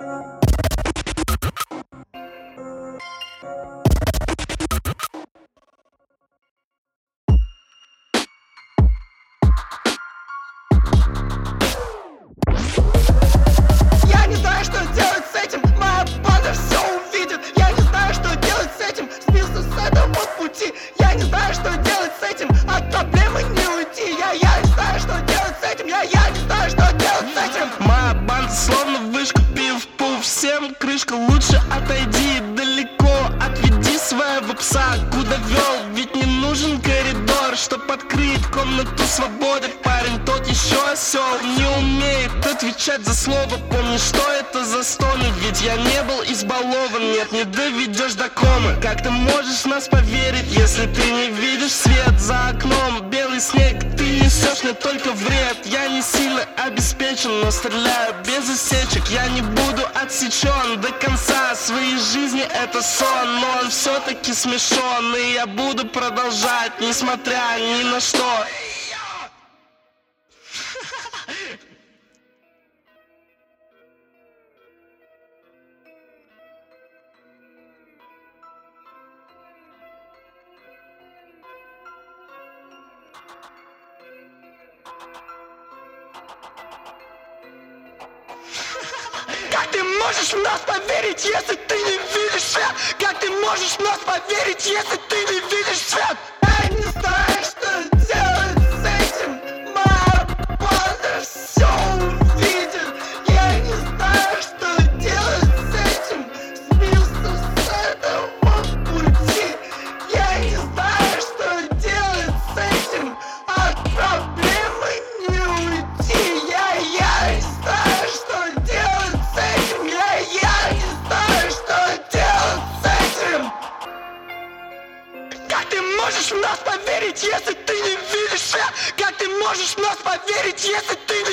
Я не знаю, что делать с этим, моя банда все увидит. Я не знаю, что делать с этим, сбился с этого пути. Я не знаю, что делать с этим, от проблемы не уйти. Я не знаю, что делать с этим, я не знаю, что делать с этим. Моя банда словно вышка, пив-пуф, всем крышка. Лучше отойди далеко, отведи своего пса, куда вел. Ведь не нужен коридор, чтоб открыть комнату свободы. Парень тот еще осел, не умеет отвечать за слово. Помни, что это за стоны, ведь я не был избалован. Нет, не доведешь до комы. Как ты можешь в нас поверить, если ты не видишь свет за окном? Белый снег, ты несешь мне только вред. Я не сильно обеспечен, но стреляю без осечек. Я не буду отсечен до конца своей жизни, это сон. Но он все-таки смешон, и я буду продолжать, несмотря ни на что. Как ты можешь в нас поверить, если ты не видишь свет? Как ты можешь в нас поверить, если ты не видишь свет? Я не знаю, что делать с этим, моя банда все увидит. Я не знаю, что делать с этим, сбился с этого пути. Я не знаю, что делать с этим, от проблемы не уйти. Я не знаю, что делать с этим. Я не знаю, что делать с этим. Как ты можешь в нас поверить, если ты не видишь свет? Как ты можешь в нас поверить, если ты не